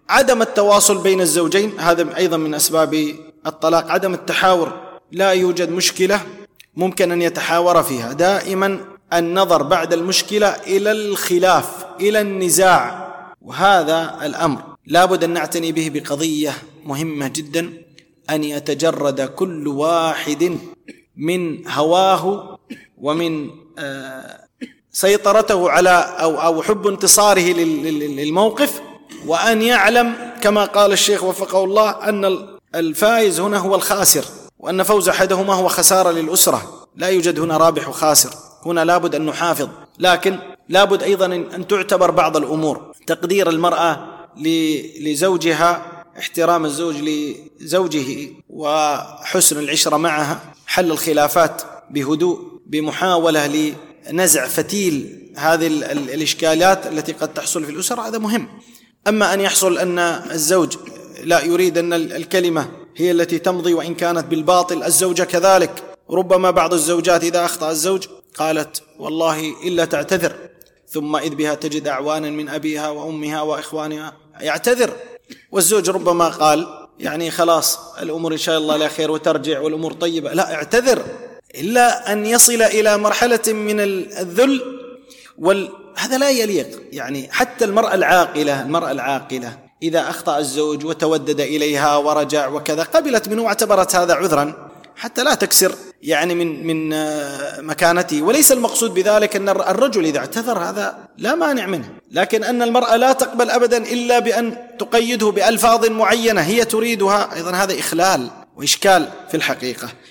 عدم التواصل بين الزوجين هذا أيضا من أسباب الطلاق. عدم التحاور، لا يوجد مشكلة ممكن أن يتحاور فيها، دائما النظر بعد المشكلة إلى الخلاف، إلى النزاع، وهذا الأمر لابد أن نعتني به بقضية مهمة جدا، أن يتجرد كل واحد من هواه ومن سيطرته على أو حب انتصاره للموقف، وأن يعلم كما قال الشيخ وفقه الله أن الفائز هنا هو الخاسر، وأن فوز أحدهما هو خسارة للأسرة، لا يوجد هنا رابح وخاسر، هنا لابد أن نحافظ. لكن لابد أيضا أن تعتبر بعض الأمور، تقدير المرأة لزوجها، احترام الزوج لزوجه، وحسن العشرة معها، حل الخلافات بهدوء بمحاولة لنزع فتيل هذه الإشكالات التي قد تحصل في الأسرة، هذا مهم. أما أن يحصل أن الزوج لا يريد أن الكلمة هي التي تمضي وإن كانت بالباطل، الزوجة كذلك، ربما بعض الزوجات إذا أخطأ الزوج قالت والله إلا تعتذر، ثم إذ بها تجد أعوانا من أبيها وأمها وإخوانها يعتذر، والزوج ربما قال يعني خلاص الأمور إن شاء الله لا خير وترجع والأمور طيبة، لا، اعتذر، إلا أن يصل إلى مرحلة من الذل هذا لا يليق. يعني حتى المرأة العاقلة إذا أخطأ الزوج وتودد إليها ورجع وكذا قبلت منه واعتبرت هذا عذرا حتى لا تكسر يعني من مكانته. وليس المقصود بذلك أن الرجل إذا اعتذر هذا لا مانع منه، لكن أن المرأة لا تقبل أبدا إلا بأن تقيده بألفاظ معينة هي تريدها، أيضا هذا إخلال وإشكال في الحقيقة.